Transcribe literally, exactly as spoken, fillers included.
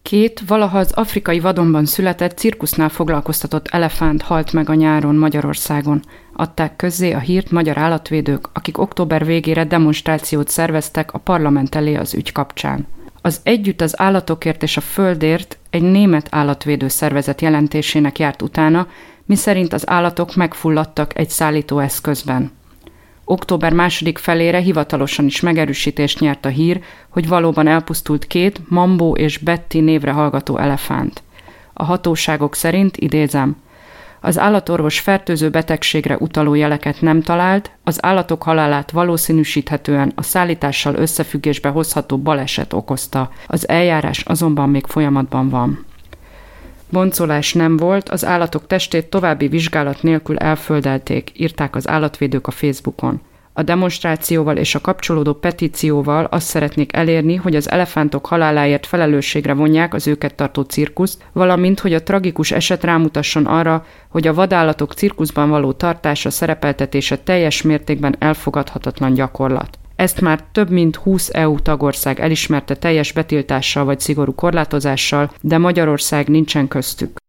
Két valaha az afrikai vadonban született cirkusznál foglalkoztatott elefánt halt meg a nyáron Magyarországon. Adták közzé a hírt magyar állatvédők, akik október végére demonstrációt szerveztek a parlament elé az ügy kapcsán. Az Együtt az állatokért és a földért egy német állatvédő szervezet jelentésének járt utána, miszerint az állatok megfulladtak egy szállítóeszközben. Október második felére hivatalosan is megerősítést nyert a hír, hogy valóban elpusztult két Mambo és Betty névre hallgató elefánt. A hatóságok szerint, idézem, az állatorvos fertőző betegségre utaló jeleket nem talált, az állatok halálát valószínűsíthetően a szállítással összefüggésbe hozható baleset okozta, az eljárás azonban még folyamatban van. Boncolás nem volt, az állatok testét további vizsgálat nélkül elföldelték, írták az állatvédők a Facebookon. A demonstrációval és a kapcsolódó petícióval azt szeretnék elérni, hogy az elefántok haláláért felelősségre vonják az őket tartó cirkuszt, valamint, hogy a tragikus eset rámutasson arra, hogy a vadállatok cirkuszban való tartása, szerepeltetése teljes mértékben elfogadhatatlan gyakorlat. Ezt már több mint húsz é u tagország elismerte teljes betiltással vagy szigorú korlátozással, de Magyarország nincsen köztük.